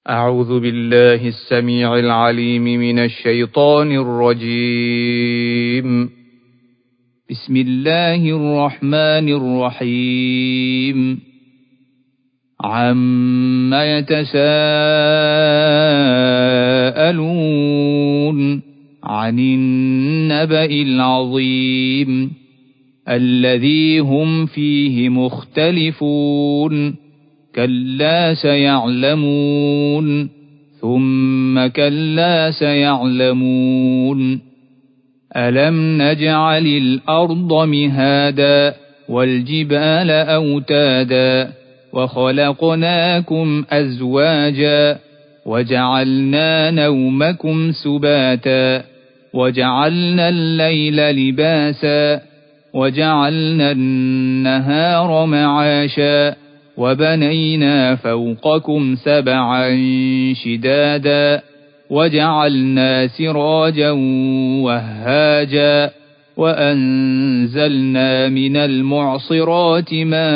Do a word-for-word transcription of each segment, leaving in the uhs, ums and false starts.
أعوذ بالله السميع العليم من الشيطان الرجيم. بسم الله الرحمن الرحيم. عَمَّ يتساءلون عن النبأ العظيم الذي هم فيه مختلفون كلا سيعلمون ثم كلا سيعلمون ألم نجعل الأرض مهادا والجبال أوتادا وخلقناكم أزواجا وجعلنا نومكم سباتا وجعلنا الليل لباسا وجعلنا النهار معاشا وبنينا فوقكم سبعا شدادا وجعلنا سراجا وهاجا وأنزلنا من المعصرات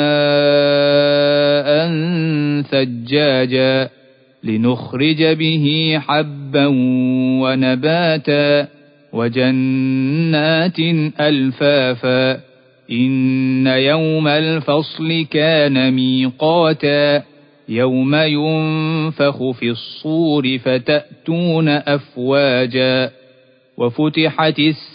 ماء ثجاجا لنخرج به حبا ونباتا وجنات ألفافا إن يوم الفصل كان ميقاتا يوم ينفخ في الصور فتأتون أفواجا وفتحت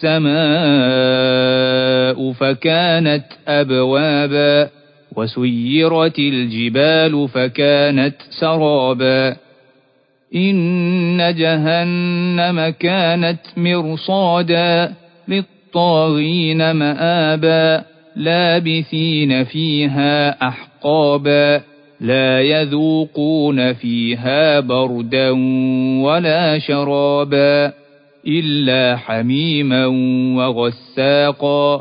السماء فكانت أبوابا وسيرت الجبال فكانت سرابا إن جهنم كانت مرصادا للطاغين مآبا لابثين فيها أحقابا لا يذوقون فيها بردا ولا شرابا إلا حميما وغساقا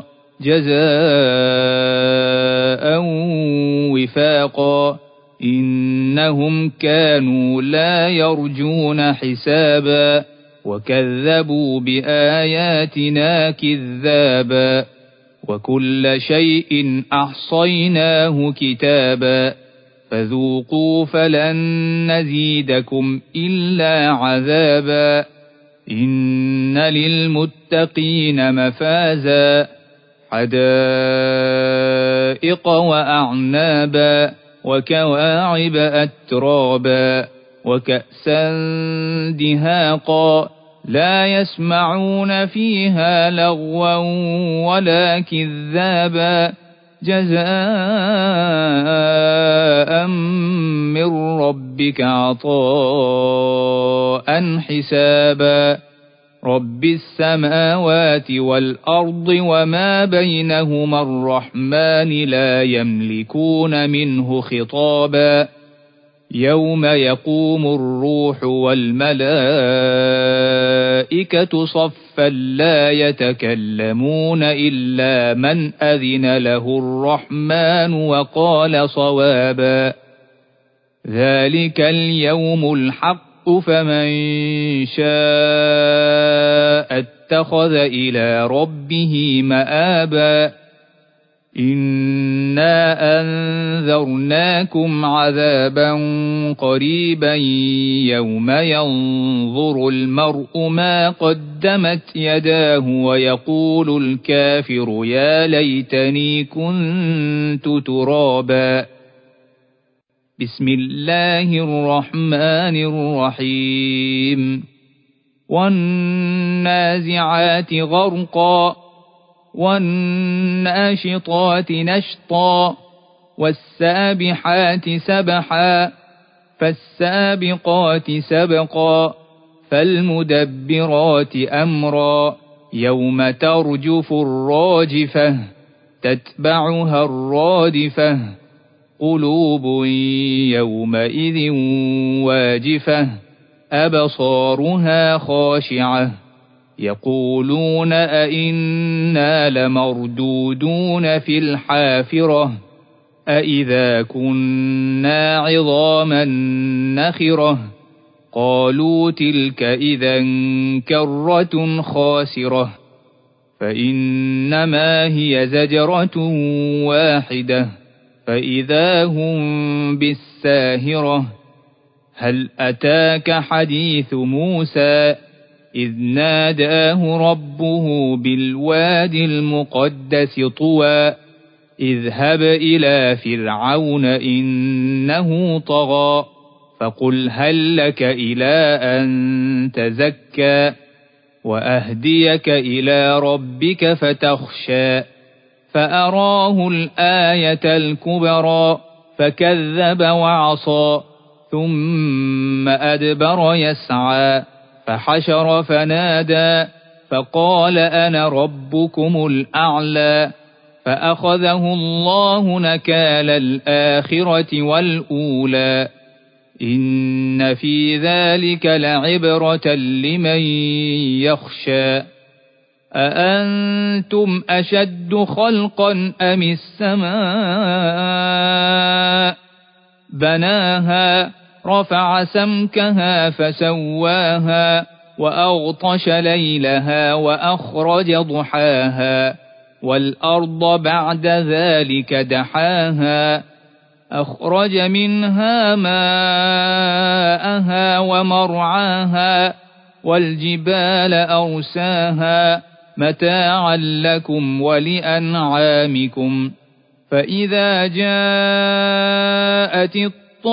جزاء وفاقا إنهم كانوا لا يرجون حسابا وكذبوا بآياتنا كذابا وكل شيء أحصيناه كتابا فذوقوا فلن نزيدكم إلا عذابا إن للمتقين مفازا حدائق وأعنابا وكواعب أترابا وكأسا دهاقا لا يسمعون فيها لغوا ولا كذابا جزاء من ربك عطاء حسابا رب السماوات والأرض وما بينهما الرحمن لا يملكون منه خطابا يوم يقوم الروح والملائكة صفا لا يتكلمون إلا من أذن له الرحمن وقال صوابا ذلك اليوم الحق فمن شاء اتخذ إلى ربه مآبا إنا أنذرناكم عذابا قريبا يوم ينظر المرء ما قدمت يداه ويقول الكافر يا ليتني كنت ترابا بسم الله الرحمن الرحيم والنازعات غرقا والناشطات نشطا والسابحات سبحا فالسابقات سبقا فالمدبرات أمرا يوم ترجف الراجفة تتبعها الرادفة قلوب يومئذ واجفة أبصارها خاشعة يقولون أئنا لمردودون في الحافرة أئذا كنا عظاما نخرة قالوا تلك إذا كرة خاسرة فإنما هي زجرة واحدة فإذا هم بالساهرة هل أتاك حديث موسى إذ ناداه ربه بالواد المقدس طوى اذهب إلى فرعون إنه طغى فقل هل لك إلى أن تزكى وأهديك إلى ربك فتخشى فأراه الآية الكبرى فكذب وعصى ثم أدبر يسعى فحشر فنادى فقال أنا ربكم الأعلى فأخذه الله نكال الآخرة والأولى إن في ذلك لعبرة لمن يخشى أأنتم أشد خلقا أم السماء بناها رفع سمكها فسواها وأغطش ليلها وأخرج ضحاها والأرض بعد ذلك دحاها أخرج منها ماءها ومرعاها والجبال أرساها متاعا لكم ولأنعامكم فإذا جاءت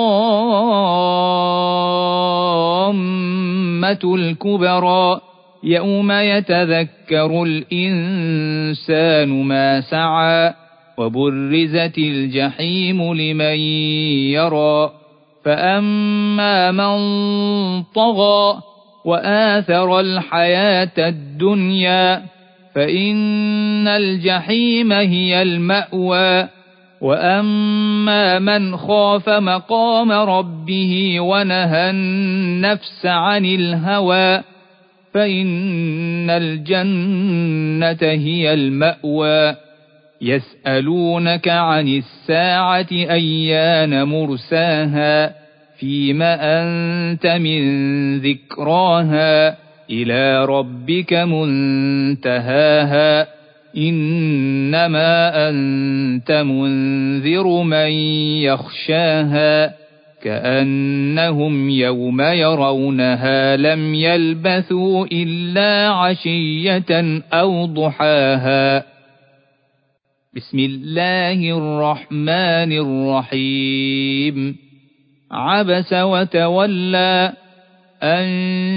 الطامة الكبرى يوم يتذكر الإنسان ما سعى وبرزت الجحيم لمن يرى فأما من طغى وآثر الحياة الدنيا فإن الجحيم هي المأوى وأما من خاف مقام ربه ونهى النفس عن الهوى فإن الجنة هي المأوى يسألونك عن الساعة أيان مرساها فيم أنت من ذكراها إلى ربك منتهاها إنما أنت منذر من يخشاها كأنهم يوم يرونها لم يلبثوا إلا عشية أو ضحاها بسم الله الرحمن الرحيم عبس وتولى أن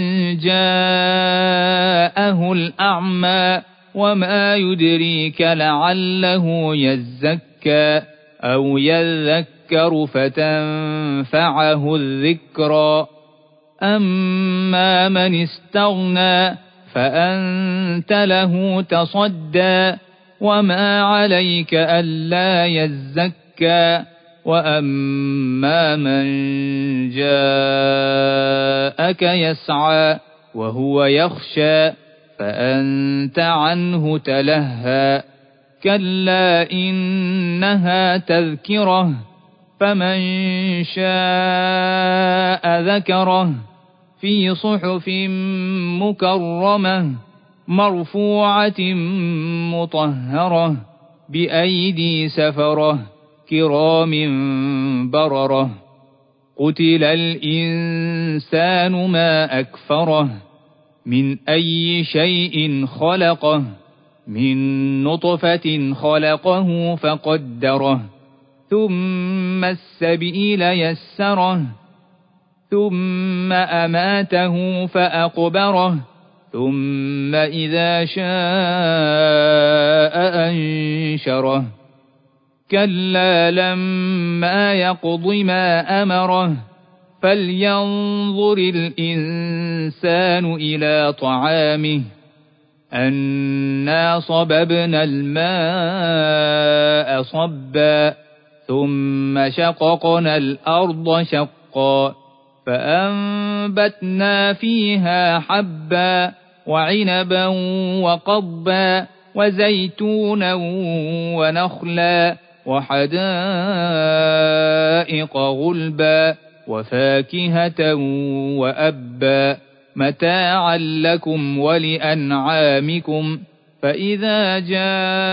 جاءه الأعمى وما يدريك لعله يزكى أو يذكر فتنفعه الذكرى أما من استغنى فأنت له تصدى وما عليك ألا يزكى وأما من جاءك يسعى وهو يخشى فأنت عنه تلهى كلا إنها تذكرة فمن شاء ذكره في صحف مكرمة مرفوعة مطهرة بأيدي سفرة كرام بررة قتل الإنسان ما أكفره من أي شيء خلقه من نطفة خلقه فقدره ثم السبيل يسره ثم أماته فأقبره ثم إذا شاء أنشره كلا لما يقض ما أمره فلينظر الإنسان إلى طعامه أنا صببنا الماء صبا ثم شققنا الأرض شقا فأنبتنا فيها حبا وعنبا وقضبا وزيتونا ونخلا وحدائق غلبا وفاكهة وأبا متاعا لكم ولأنعامكم فإذا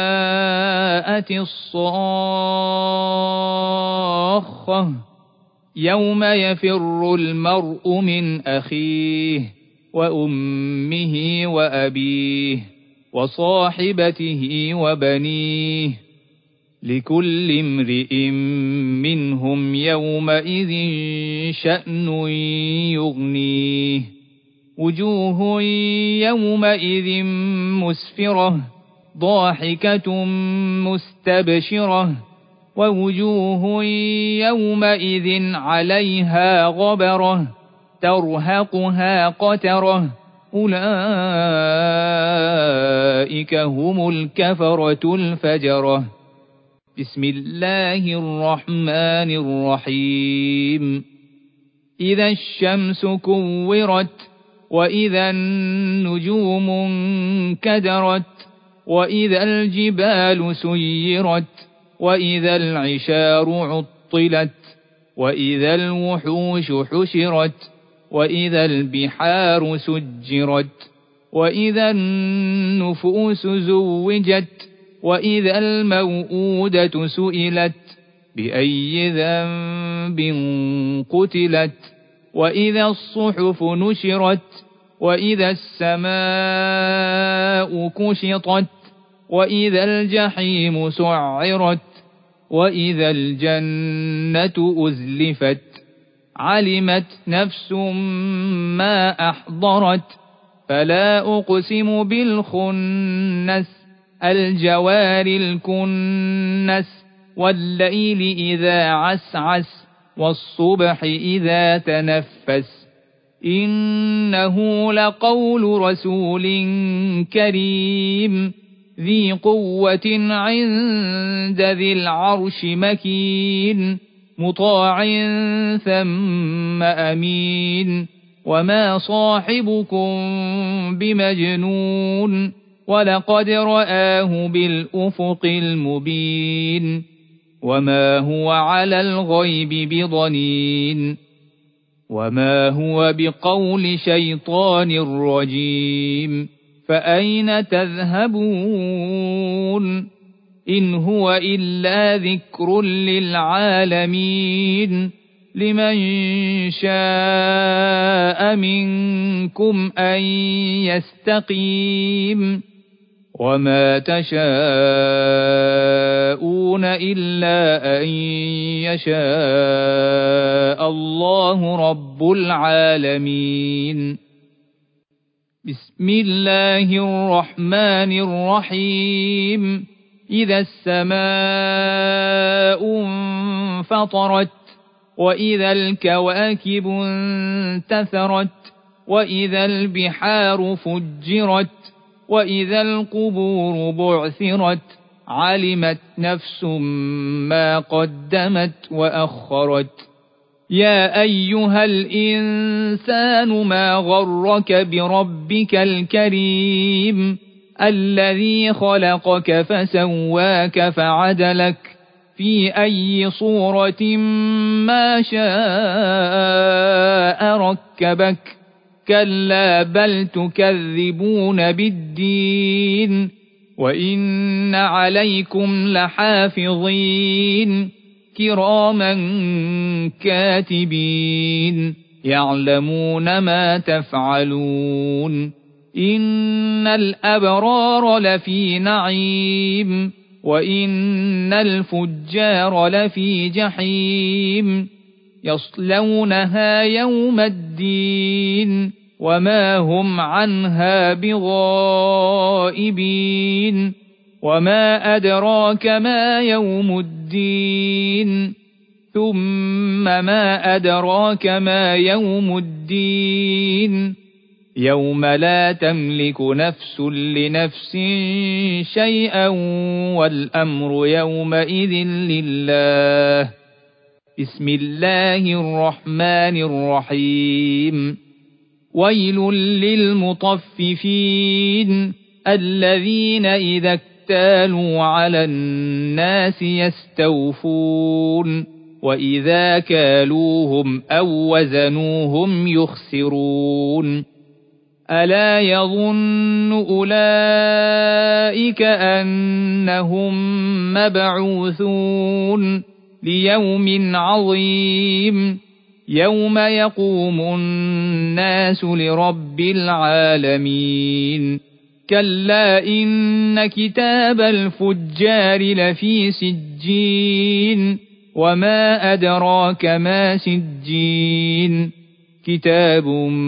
جاءت الصاخة يوم يفر المرء من أخيه وأمه وأبيه وصاحبته وبنيه لكل امرئ منهم يومئذ شأن يغنيه وجوه يومئذ مسفرة ضاحكة مستبشرة ووجوه يومئذ عليها غبرة ترهقها قترة أولئك هم الكفرة الفجرة. بسم الله الرحمن الرحيم. إذا الشمس كورت وإذا النجوم انكدرت وإذا الجبال سيرت وإذا العشار عطلت وإذا الوحوش حشرت وإذا البحار سجرت وإذا النفوس زوجت وإذا الموءودة سئلت بأي ذنب قتلت وإذا الصحف نشرت وإذا السماء كشطت وإذا الجحيم سعرت وإذا الجنة أزلفت علمت نفس ما أحضرت فلا أقسم بالخنس الجوار الكنس والليل إذا عسعس والصبح إذا تنفس إنه لقول رسول كريم ذي قوة عند ذي العرش مكين مطاع ثم أمين وما صاحبكم بمجنون ولقد رآه بالأفق المبين وما هو على الغيب بضنين وما هو بقول شيطان رجيم فأين تذهبون إن هو إلا ذكر للعالمين لمن شاء منكم أن يستقيم وما تشاءون إلا أن يشاء الله رب العالمين. بسم الله الرحمن الرحيم. إذا السماء انفطرت وإذا الكواكب انتثرت وإذا البحار فجرت وإذا القبور بعثرت علمت نفس ما قدمت وأخرت يا أيها الإنسان ما غرك بربك الكريم الذي خلقك فسواك فعدلك في أي صورة ما شاء ركبك كلا بل تكذبون بالدين وإن عليكم لحافظين كراما كاتبين يعلمون ما تفعلون إن الأبرار لفي نعيم وإن الفجار لفي جحيم يصلونها يوم الدين وما هم عنها بغائبين وما أدراك ما يوم الدين ثم ما أدراك ما يوم الدين يوم لا تملك نفس لنفس شيئا والأمر يومئذ لله. بسم الله الرحمن الرحيم. ويل للمطففين الذين إذا اكتالوا على الناس يستوفون وإذا كالوهم أو وزنوهم يخسرون ألا يظن أولئك أنهم مبعوثون ليوم عظيم يوم يقوم الناس لرب العالمين كلا إن كتاب الفجار لفي سجين وما أدراك ما سجين كتاب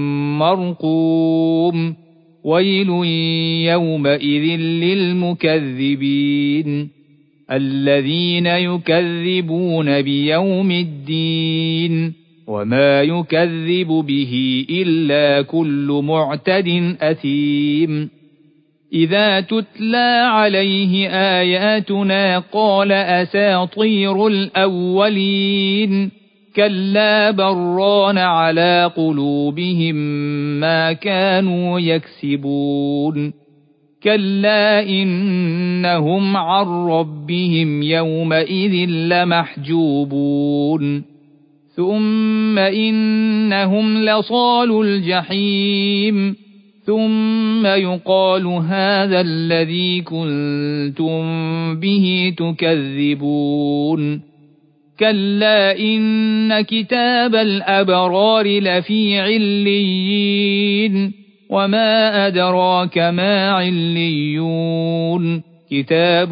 مرقوم ويل يومئذ للمكذبين الذين يكذبون بيوم الدين وما يكذب به إلا كل معتد أثيم إذا تتلى عليه آياتنا قال أساطير الأولين كلا بران على قلوبهم ما كانوا يكسبون كلا إنهم عن ربهم يومئذ لمحجوبون ثم إنهم لصالو الجحيم ثم يقال هذا الذي كنتم به تكذبون كلا إن كتاب الأبرار لفي عليين وما أدراك ما عليون كتاب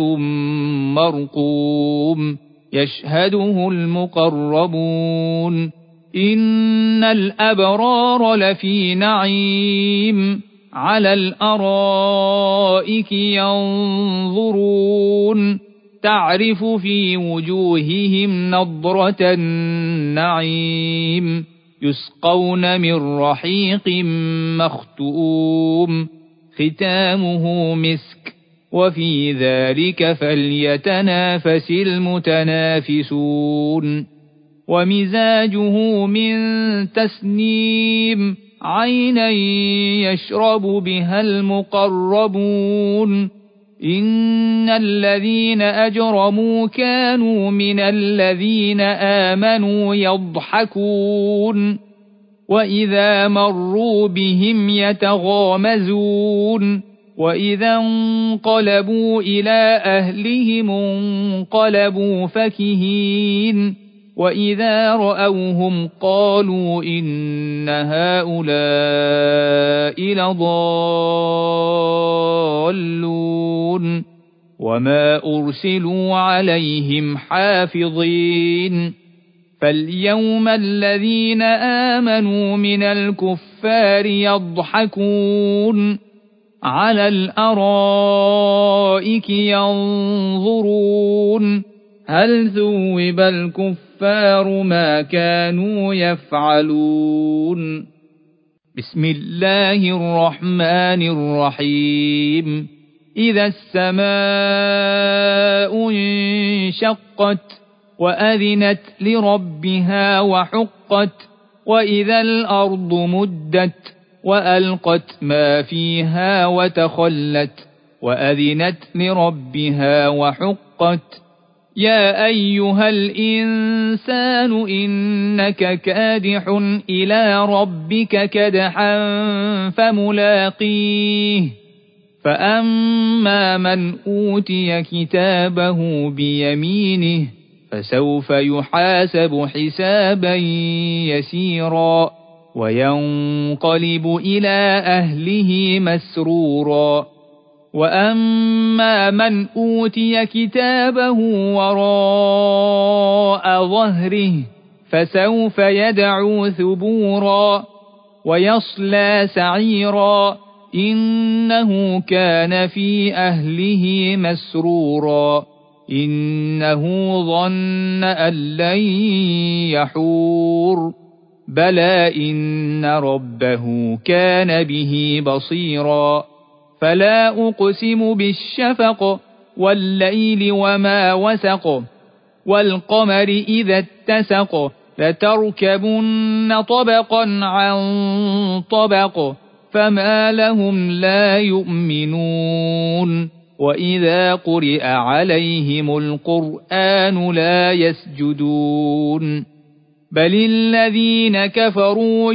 مرقوم يشهده المقربون إن الأبرار لفي نعيم على الأرائك ينظرون تعرف في وجوههم نضرة النعيم يسقون من رحيق مختوم ختامه مسك وفي ذلك فليتنافس المتنافسون ومزاجه من تسنيم عينا يشرب بها المقربون إن الذين أجرموا كانوا من الذين آمنوا يضحكون وإذا مروا بهم يتغامزون وإذا انقلبوا إلى أهلهم انقلبوا فكهين وإذا رأوهم قالوا إن هؤلاء لضالون وما أرسلوا عليهم حافظين فاليوم الذين آمنوا من الكفار يضحكون على الأرائك ينظرون هل ثوب الكفار ما كانوا يفعلون بسم الله الرحمن الرحيم إذا السماء انشقت وأذنت لربها وحقت وإذا الأرض مدت وألقت ما فيها وتخلت وأذنت لربها وحقت يا أيها الإنسان إنك كادح إلى ربك كدحا فملاقيه فأما من أوتي كتابه بيمينه فسوف يحاسب حسابا يسيرا وينقلب إلى أهله مسرورا وأما من أوتي كتابه وراء ظهره فسوف يدعو ثبورا ويصلى سعيرا إنه كان في أهله مسرورا إنه ظن أن لن يحور بلى إن ربه كان به بصيرا فلا أقسم بالشفق والليل وما وسق والقمر إذا اتسق لتركبن طبقا عن طبق فما لهم لا يؤمنون وإذا قرئ عليهم القرآن لا يسجدون بل الذين كفروا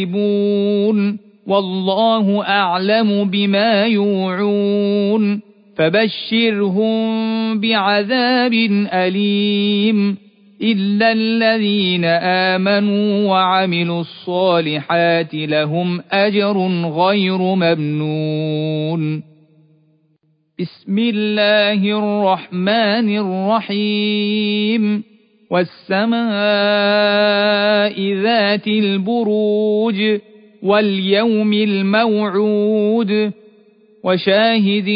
يكذبون والله أعلم بما يوعون فبشرهم بعذاب أليم إلا الذين آمنوا وعملوا الصالحات لهم أجر غير ممنون. بسم الله الرحمن الرحيم. والسماء ذات البروج واليوم الموعود وشاهد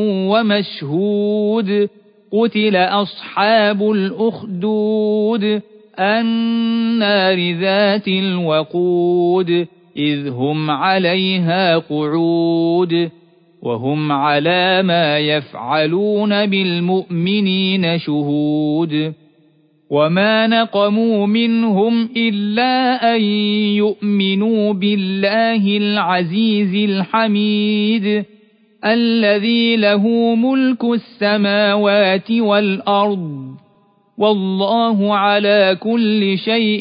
ومشهود قتل أصحاب الأخدود النار ذات الوقود إذ هم عليها قعود وهم على ما يفعلون بالمؤمنين شهود وما نقموا منهم إلا أن يؤمنوا بالله العزيز الحميد الذي له ملك السماوات والأرض والله على كل شيء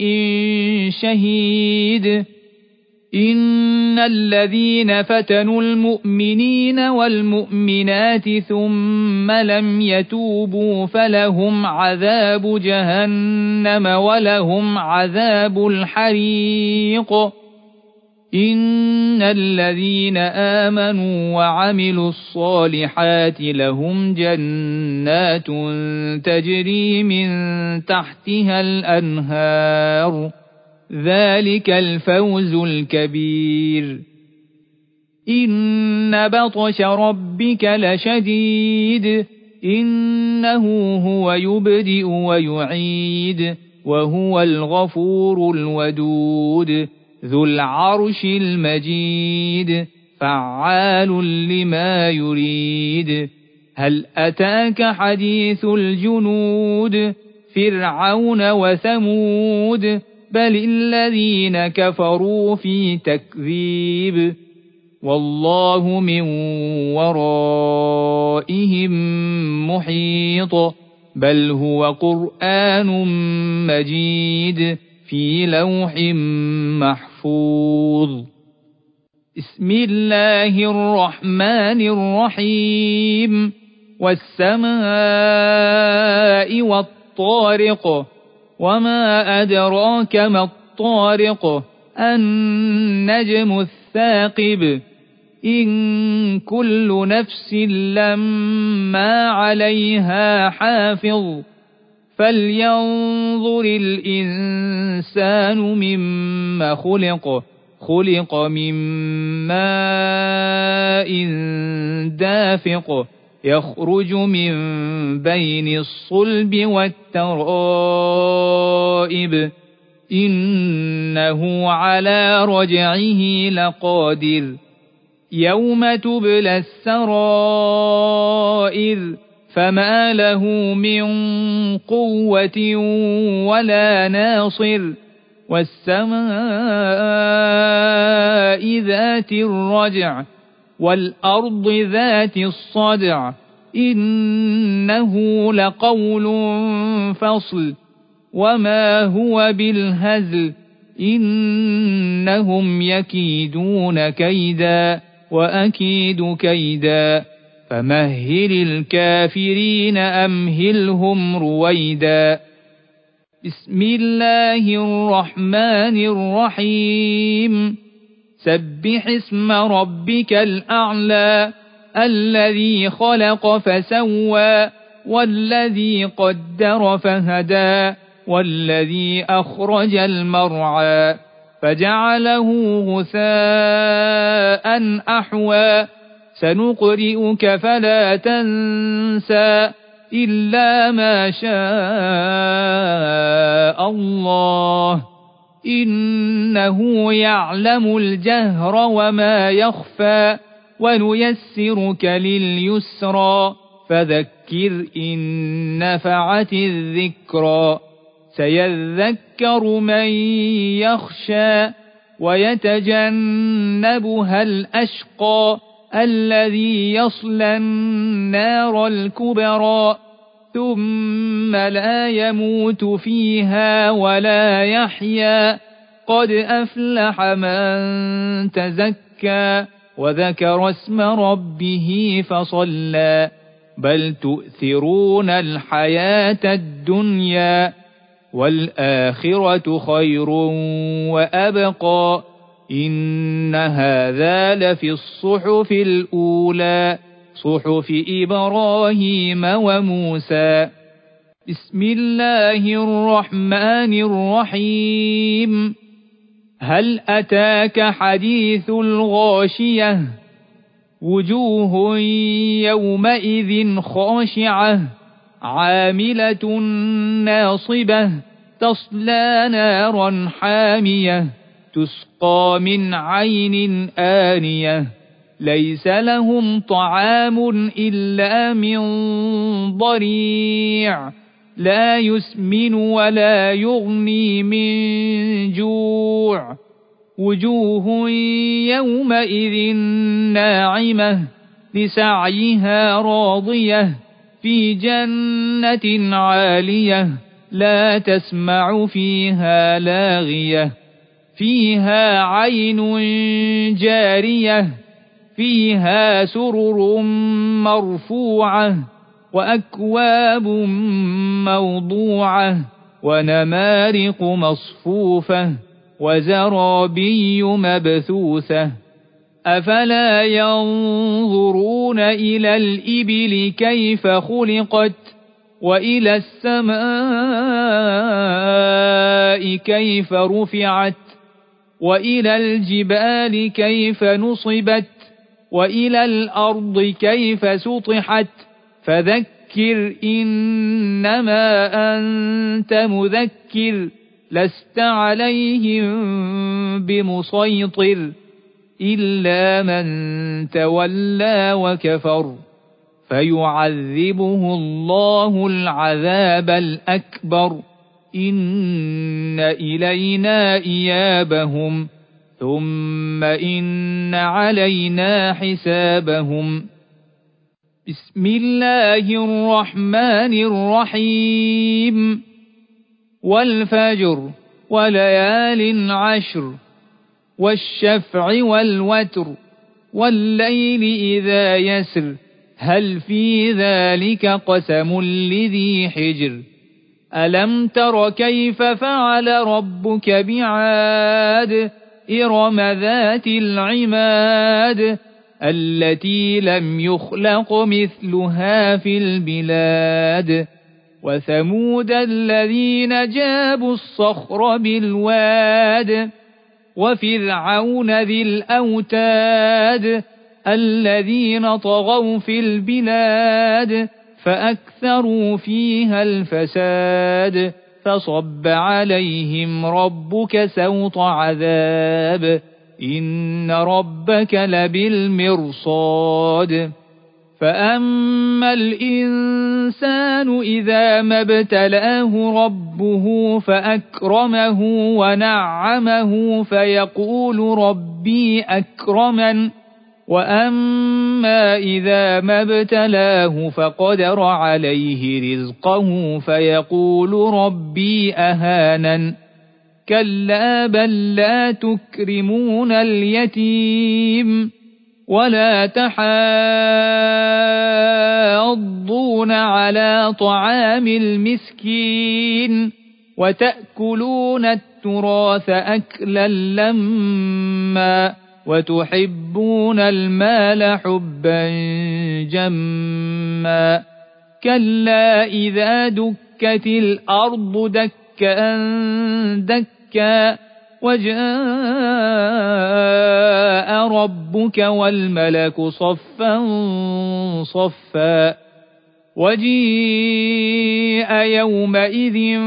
شهيد. إن الذين فتنوا المؤمنين والمؤمنات ثم لم يتوبوا فلهم عذاب جهنم ولهم عذاب الحريق. إن الذين آمنوا وعملوا الصالحات لهم جنات تجري من تحتها الأنهار ذلك الفوز الكبير. إن بطش ربك لشديد إنه هو يبدئ ويعيد وهو الغفور الودود ذو العرش المجيد فعال لما يريد. هل أتاك حديث الجنود فرعون وثمود بل الذين كفروا في تكذيب والله من ورائهم محيط بل هو قرآن مجيد في لوح محفوظ. بسم الله الرحمن الرحيم. والسماء والطارق وما أدراك ما الطارق النجم الثاقب. إن كل نفس لما عليها حافظ فلينظر الإنسان مما خلق خلق من ماء دافق يخرج من بين الصلب والترائب إنه على رجعه لقادر يوم تبلى السرائر فما له من قوة ولا ناصر. والسماء ذات الرجع والأرض ذات الصدع إنه لقول فصل وما هو بالهزل إنهم يكيدون كيدا وأكيد كيدا فمهل الكافرين أمهلهم رويدا. بسم الله الرحمن الرحيم. سبح اسم ربك الأعلى الذي خلق فسوى والذي قدر فهدى والذي أخرج المرعى فجعله غثاء أحوى سنقرئك فلا تنسى إلا ما شاء الله إنه يعلم الجهر وما يخفى ونيسرك لليسرى فذكر إن نفعت الذكرى سيذكر من يخشى ويتجنبها الأشقى الذي يصلى النار الكبرى ثم لا يموت فيها ولا يحيا قد أفلح من تزكى وذكر اسم ربه فصلى بل تؤثرون الحياة الدنيا والآخرة خير وأبقى إن هذا لفي الصحف الأولى صحف إبراهيم وموسى. بسم الله الرحمن الرحيم. هل أتاك حديث الغاشية وجوه يومئذ خاشعة عاملة ناصبة تصلى نارا حامية تسقى من عين آنية ليس لهم طعام إلا من ضريع لا يسمن ولا يغني من جوع وجوه يومئذ ناعمة لسعيها راضية في جنة عالية لا تسمع فيها لاغية فيها عين جارية فيها سرر مرفوعة وأكواب موضوعة ونمارق مصفوفة وزرابي مبثوثة أفلا ينظرون إلى الإبل كيف خلقت وإلى السماء كيف رفعت وإلى الجبال كيف نصبت وإلى الأرض كيف سطحت فذكر إنما أنت مذكر لست عليهم بمسيطر إلا من تولى وكفر فيعذبه الله العذاب الأكبر إن إلينا إيابهم ثم إن علينا حسابهم. بسم الله الرحمن الرحيم. والفجر وليال عشر والشفع والوتر والليل إذا يسر هل في ذلك قسم لذي حجر ألم تر كيف فعل ربك بعاد إرم ذات العماد التي لم يخلق مثلها في البلاد وثمود الذين جابوا الصخر بالواد وفرعون ذي الأوتاد الذين طغوا في البلاد فأكثروا فيها الفساد فصب عليهم ربك سوط عذاب إن ربك لبالمرصاد. فأما الإنسان إذا ما ابتلاه ربه فأكرمه ونعمه فيقول ربي أكرمن وأما إذا ما ابتلاه فقدر عليه رزقه فيقول ربي أهانن كلا بل لا تكرمون اليتيم ولا تحاضون على طعام المسكين وتأكلون التراث أكلا لما وتحبون المال حبا جما كلا إذا دكت الأرض دكا دكا وجاء ربك والملك صفا صفا وجيء يومئذ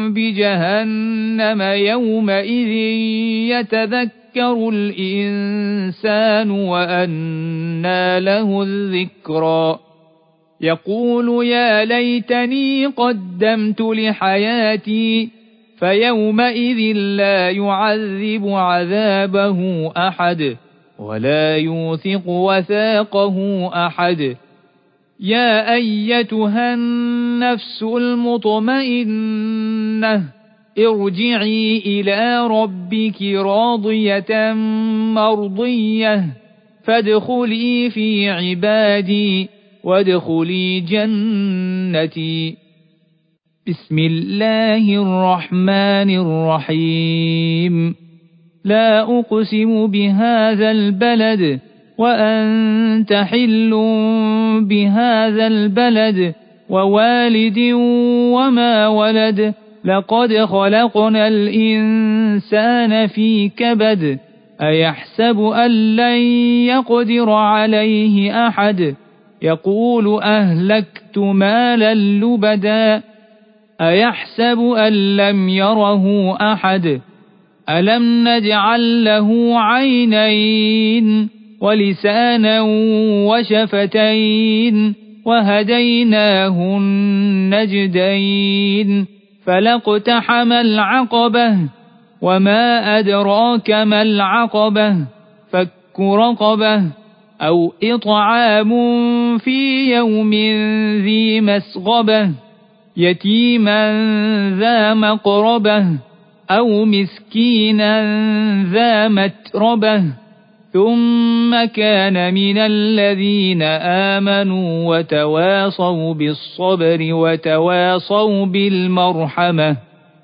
بجهنم يومئذ يتذكر الإنسان وأنى له الذكرى يقول يا ليتني قدمت لحياتي فيومئذ لا يعذب عذابه أحد ولا يوثق وثاقه أحد. يا أيتها النفس المطمئنة ارجعي إلى ربك راضية مرضية فادخلي في عبادي وادخلي جنتي. بسم الله الرحمن الرحيم. لا أقسم بهذا البلد وأنت حل بهذا البلد ووالد وما ولد لقد خلقنا الإنسان في كبد أيحسب أن لن يقدر عليه أحد يقول أهلكت مالا لبدا أيحسب أن لم يره أحد ألم نجعل له عينين ولسانا وشفتين وهديناه النجدين فلاقتحم العقبة وما أدراك ما العقبة فك رقبة أو إطعام في يوم ذي مسغبة يتيما ذا مقربة أو مسكينا ذا متربة ثم كان من الذين آمنوا وتواصوا بالصبر وتواصوا بالمرحمة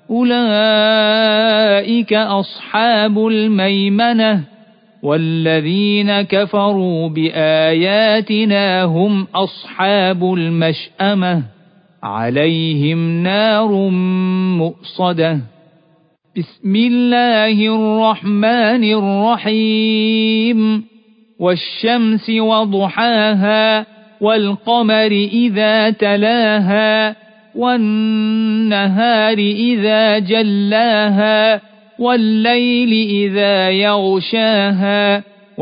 أولئك أصحاب الميمنة والذين كفروا بآياتنا هم أصحاب المشأمة عليهم نار مؤصدة. بسم الله الرحمن الرحيم. والشمس وضحاها والقمر إذا تلاها والنهار إذا جلاها والليل إذا يغشاها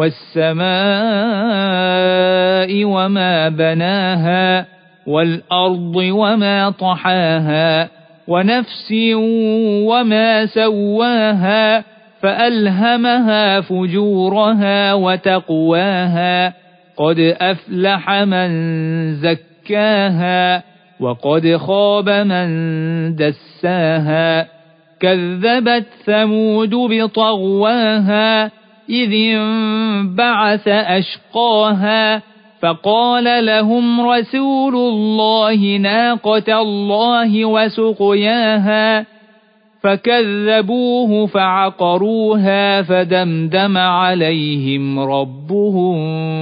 والسماء وما بناها والأرض وما طحاها ونفس وما سواها فألهمها فجورها وتقواها قد أفلح من زكاها وقد خاب من دساها كذبت ثمود بطغواها إذ انبعث أشقاها فقال لهم رسول الله ناقة الله وسقياها فكذبوه فعقروها فدمدم عليهم ربهم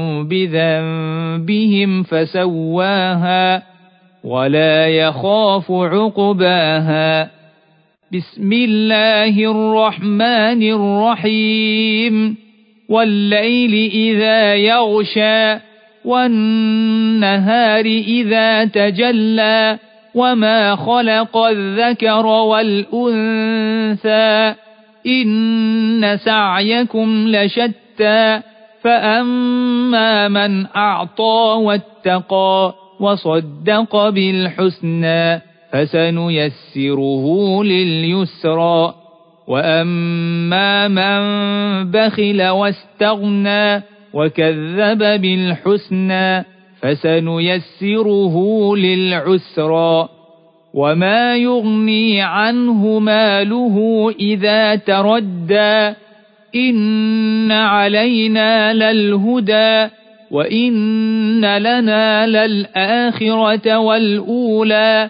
بذنبهم فسواها ولا يخاف عقباها. بسم الله الرحمن الرحيم. والليل إذا يغشى والنهار إذا تجلى وما خلق الذكر والأنثى إن سعيكم لشتى فأما من أعطى واتقى وصدق بالحسنى فسنيسره لليسرى وأما من بخل واستغنى وكذب بالحسنى فسنيسره للعسرى وما يغني عنه ماله إذا تردى إن علينا للهدى وإن لنا للآخرة والأولى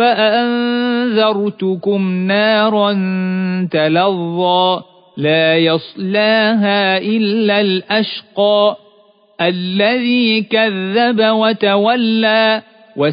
فأنذرتكم نارا تلظى لا يصلاها إلا الأشقى الذي كذب وتولى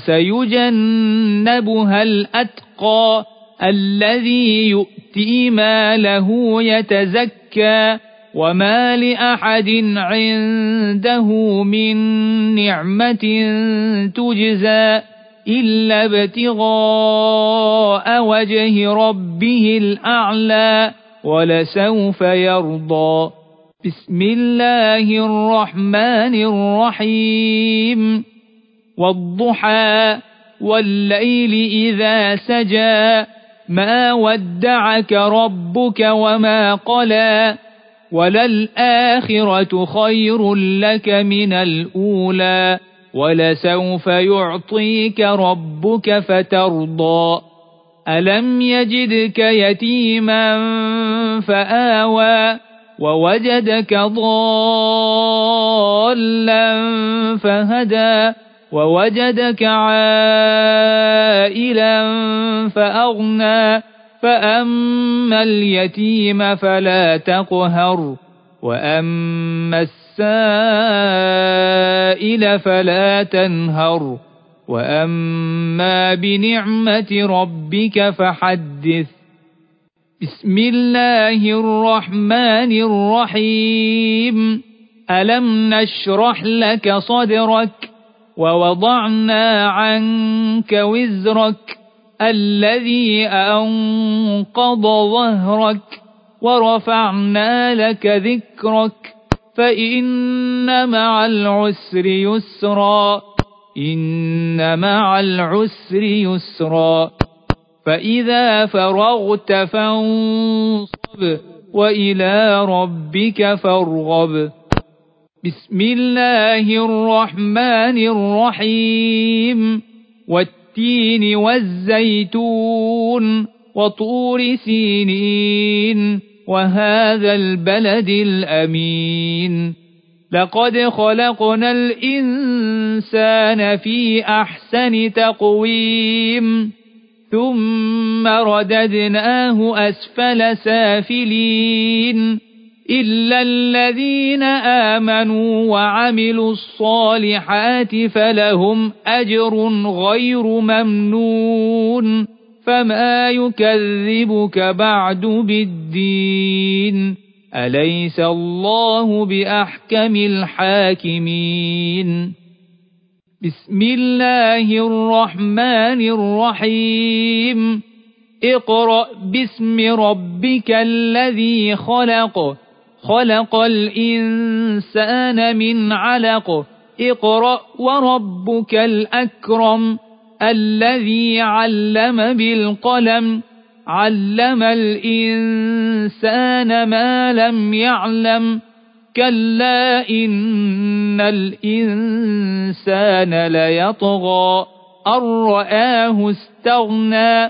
وسيجنبها الأتقى الذي يؤتي ماله يتزكى وما لأحد عنده من نعمة تجزى إلا ابتغاء وجه ربه الأعلى ولسوف يرضى. بسم الله الرحمن الرحيم. والضحى والليل إذا سجى ما ودعك ربك وما قلى وللآخرة خير لك من الأولى ولسوف يعطيك ربك فترضى ألم يجدك يتيما فآوى ووجدك ضالا فهدى ووجدك عائلا فأغنى فأما اليتيم فلا تقهر وأما السائل فلا تنهر وأما بنعمة ربك فحدث. بسم الله الرحمن الرحيم. ألم نشرح لك صدرك ووضعنا عنك وزرك الذي أنقض ظهرك ورفعنا لك ذكرك فإن مع العسر يسرا إن مع العسر يسرا فإذا فرغت فانصب وإلى ربك فارغب. بسم الله الرحمن الرحيم. والتين والزيتون وطور سينين وهذا البلد الأمين. لقد خلقنا الإنسان في أحسن تقويم ثم رددناه أسفل سافلين إلا الذين آمنوا وعملوا الصالحات فلهم أجر غير ممنون فما يكذبك بعد بالدين أليس الله بأحكم الحاكمين. بسم الله الرحمن الرحيم. اقرأ باسم ربك الذي خلق خلق الإنسان من علق اقرأ وربك الأكرم الذي علم بالقلم علم الإنسان ما لم يعلم كلا إن الإنسان ليطغى أن رآه استغنى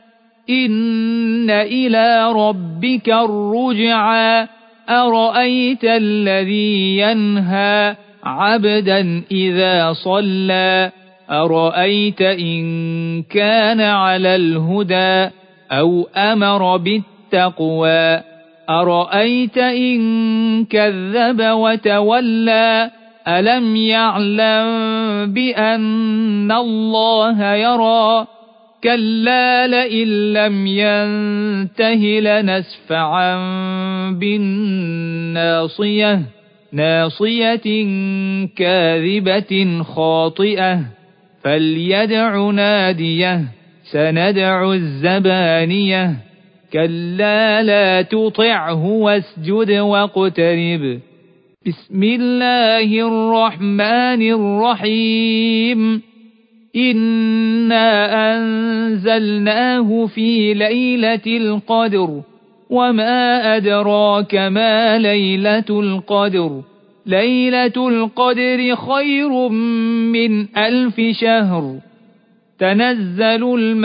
إن إلى ربك الرجعى أرأيت الذي ينهى عبدا إذا صلى أرأيت إن كان على الهدى أو أمر بالتقوى أرأيت إن كذب وتولى ألم يعلم بأن الله يرى كلا لئن لم ينته لنسفعا بالناصية ناصية كاذبة خاطئة فليدع ناديه سندع الزبانية كلا لا تطعه واسجد واقترب. بسم الله الرحمن الرحيم. إنا أنزلناه في ليلة القدر وما أدراك ما ليلة القدر ليلة القدر خير من ألف شهر تنزل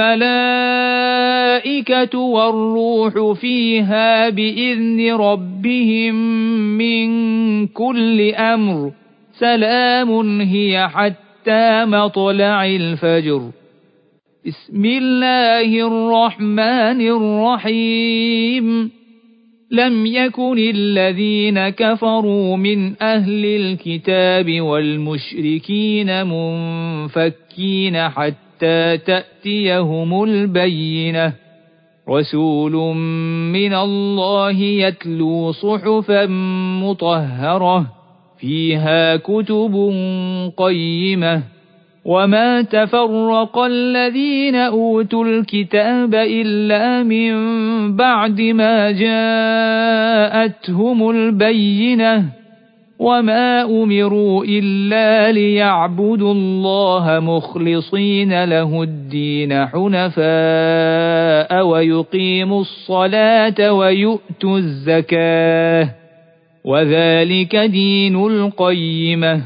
الملائكة والروح فيها بإذن ربهم من كل أمر سلام هي حتى مطلع الفجر. بسم الله الرحمن الرحيم. لم يكن الذين كفروا من أهل الكتاب والمشركين منفكين حتى تأتيهم البينة رسول من الله يتلو صحفا مطهرة فيها كتب قيمة وما تفرق الذين أوتوا الكتاب إلا من بعد ما جاءتهم البينة وما أمروا إلا ليعبدوا الله مخلصين له الدين حنفاء ويقيموا الصلاة ويؤتوا الزكاة وذلك دين القيمة.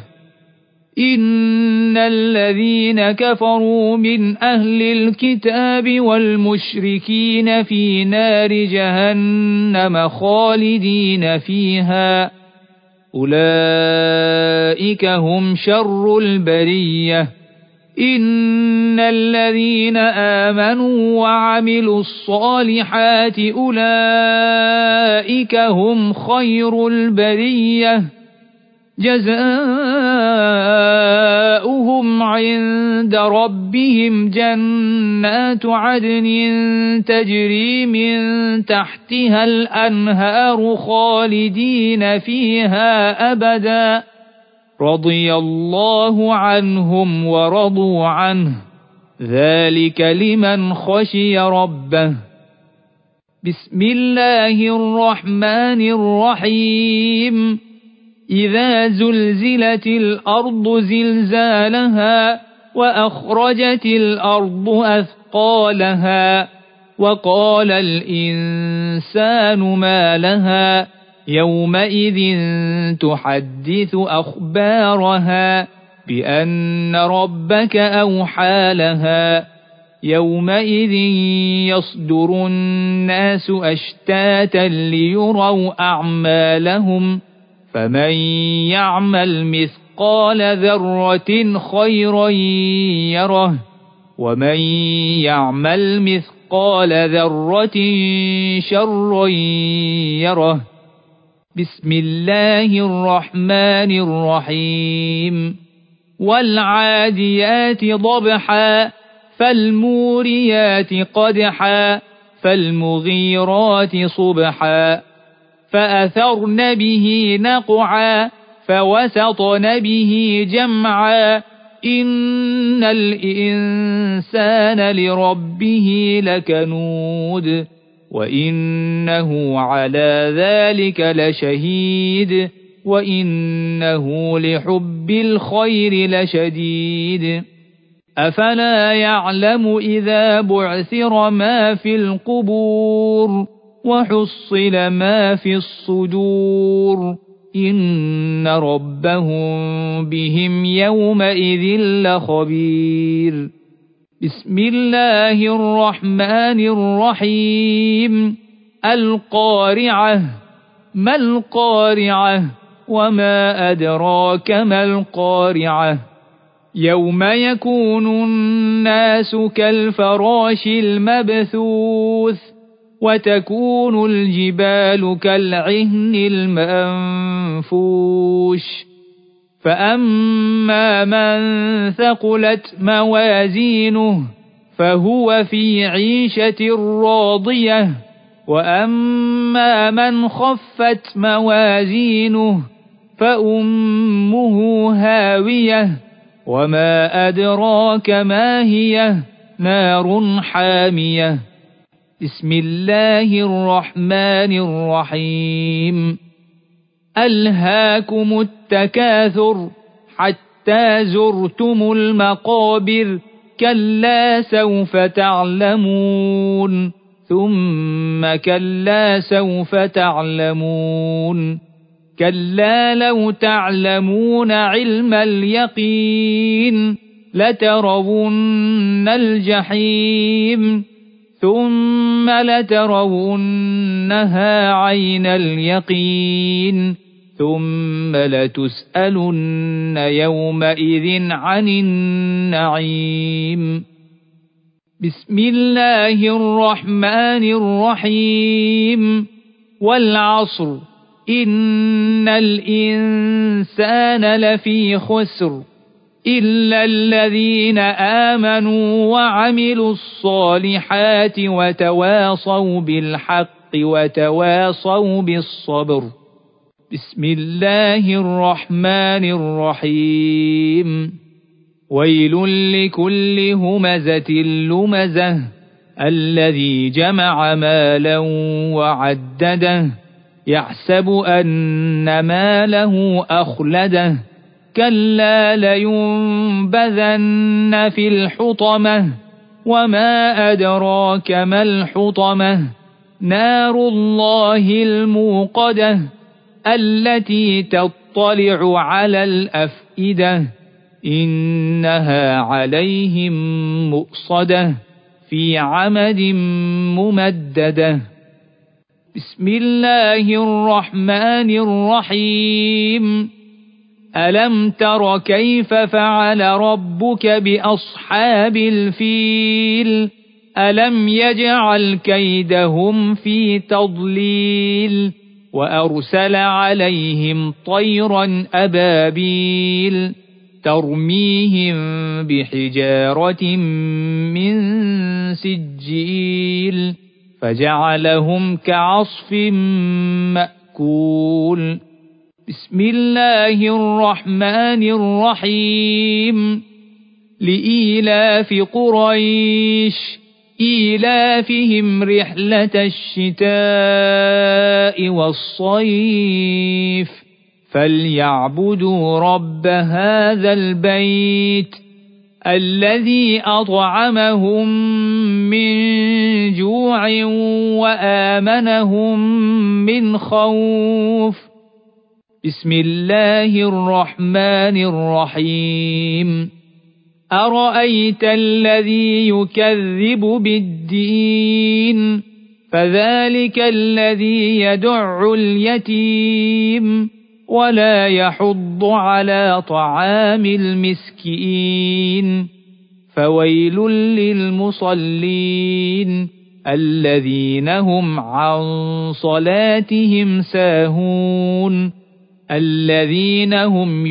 إن الذين كفروا من أهل الكتاب والمشركين في نار جهنم خالدين فيها أولئك هم شر البرية إن الذين آمنوا وعملوا الصالحات أولئك هم خير البرية جزاؤهم عند ربهم جنات عدن تجري من تحتها الأنهار خالدين فيها أبدا رضي الله عنهم ورضوا عنه ذلك لمن خشي ربه. بسم الله الرحمن الرحيم. إذا زلزلت الأرض زلزالها وأخرجت الأرض أثقالها وقال الإنسان ما لها يومئذ تحدث أخبارها بأن ربك أوحى لها يومئذ يصدر الناس أشتاتا ليروا أعمالهم فمن يعمل مثقال ذرة خيرا يره ومن يعمل مثقال ذرة شرا يره. بسم الله الرحمن الرحيم. والعاديات ضبحا فالموريات قدحا فالمغيرات صبحا فأثرن به نقعا فوسطن به جمعا إن الإنسان لربه لكنود وإنه على ذلك لشهيد وإنه لحب الخير لشديد. أفلا يعلم إذا بعثر ما في القبور وحصل ما في الصدور إن ربهم بهم يومئذ لخبير. بسم الله الرحمن الرحيم. القارعة ما القارعة وما أدراك ما القارعة يوم يكون الناس كالفراش المبثوث وتكون الجبال كالعهن المنفوش فأما من ثقلت موازينه فهو في عيشة راضية وأما من خفت موازينه فأمه هاوية وما أدراك ما هي نار حامية. بسم الله الرحمن الرحيم. ألهاكم التكاثر حتى زرتم المقابر كلا سوف تعلمون ثم كلا سوف تعلمون كلا لو تعلمون علم اليقين لترون الجحيم ثم لترونها عين اليقين ثم لتسألن يومئذ عن النعيم. بسم الله الرحمن الرحيم. والعصر إن الإنسان لفي خسر إلا الذين آمنوا وعملوا الصالحات وتواصوا بالحق وتواصوا بالصبر. بسم الله الرحمن الرحيم. ويل لكل همزة لمزة الذي جمع مالا وعدده يحسب أن ماله أخلده كلا لينبذن في الحطمة وما أدراك ما الحطمة نار الله الموقدة التي تطلع على الأفئدة إنها عليهم مؤصدة في عمد ممددة. بسم الله الرحمن الرحيم. ألم تر كيف فعل ربك بأصحاب الفيل ألم يجعل كيدهم في تضليل وأرسل عليهم طيرا أبابيل ترميهم بحجارة من سجيل فجعلهم كعصف مأكول بسم الله الرحمن الرحيم لإيلاف قريش إيلافهم رحلة الشتاء والصيف فليعبدوا رب هذا البيت الذي أطعمهم من جوع وآمنهم من خوف بسم الله الرحمن الرحيم أرأيت الذي يكذب بالدين فذلك الذي يدع اليتيم ولا يحض على طعام المسكين فويل للمصلين الذين هم عن صلاتهم ساهون الذين هم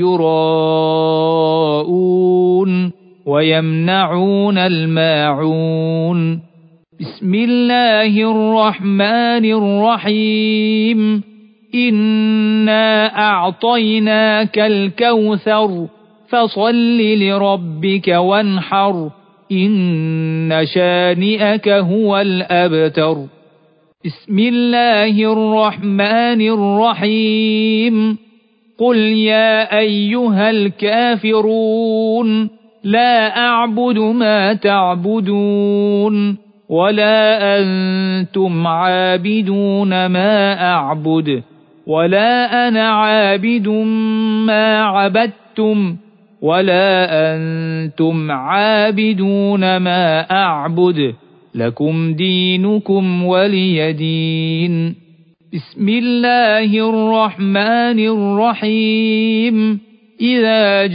يراءون ويمنعون الماعون بسم الله الرحمن الرحيم إنا أعطيناك الكوثر فصل لربك وانحر إن شانئك هو الأبتر بسم الله الرحمن الرحيم قل يا أيها الكافرون لا أعبد ما تعبدون ولا أنتم عابدون ما أعبد ولا أنا عابد ما عبدتم ولا أنتم عابدون ما أعبد لكم دينكم ولي دين بسم الله الرحمن الرحيم إذا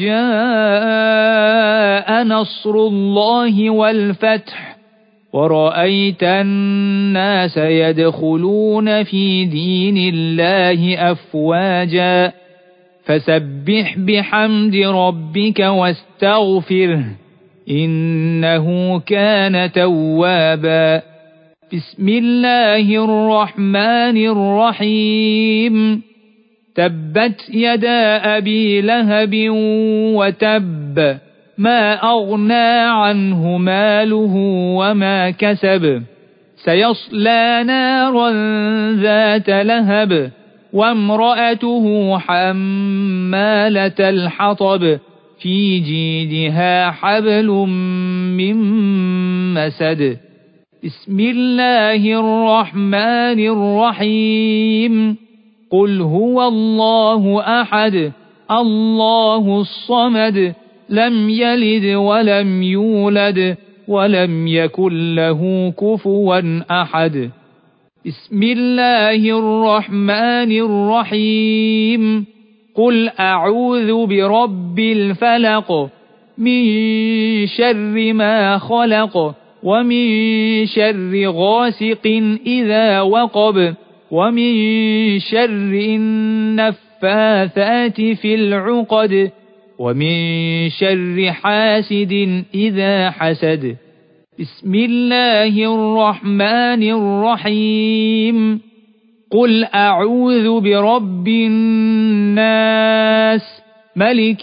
جاء نصر الله والفتح ورأيت الناس يدخلون في دين الله أفواجا فسبح بحمد ربك واستغفره إنه كان توابا بسم الله الرحمن الرحيم تبت يدا أبي لهب وتب ما أغنى عنه ماله وما كسب سيصلى نارا ذات لهب وامرأته حمالة الحطب في جيدها حبل من مسد بسم الله الرحمن الرحيم قل هو الله أحد الله الصمد لم يلد ولم يولد ولم يكن له كفوا أحد بسم الله الرحمن الرحيم قل أعوذ برب الفلق من شر ما خلق ومن شر غاسق إذا وقب ومن شر النفاثات في العقد ومن شر حاسد إذا حسد بسم الله الرحمن الرحيم قل أعوذ برب الناس ملك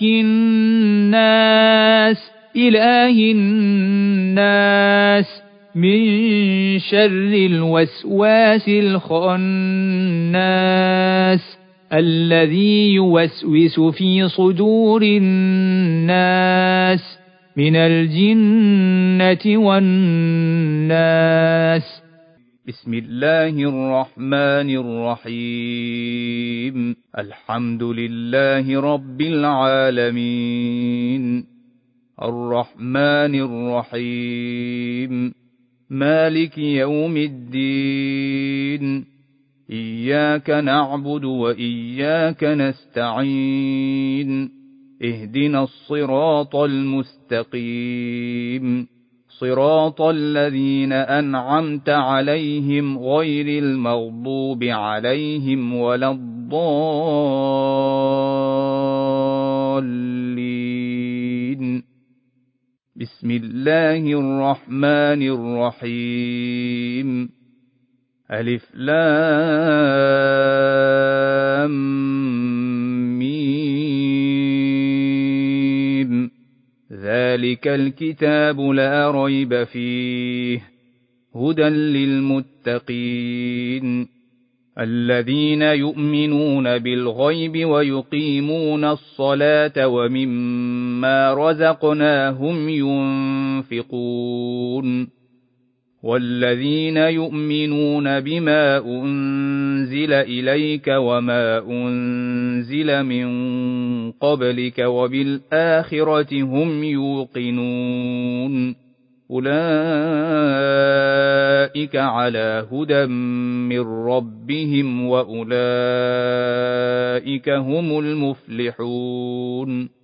الناس إله الناس من شر الوسواس الخناس الذي يوسوس في صدور الناس من الجنة والناس بسم الله الرحمن الرحيم الحمد لله رب العالمين الرحمن الرحيم مالك يوم الدين إياك نعبد وإياك نستعين اهدنا الصراط المستقيم صراط الذين أنعمت عليهم غير المغضوب عليهم ولا الضالين بسم الله الرحمن الرحيم ألف لام ميم ذلك الكتاب لا ريب فيه هدى للمتقين الذين يؤمنون بالغيب ويقيمون الصلاة ومما رزقناهم ينفقون والذين يؤمنون بما أنزل إليك وما أنزل من قبلك وبالآخرة هم يوقنون أولئك على هدى من ربهم وأولئك هم المفلحون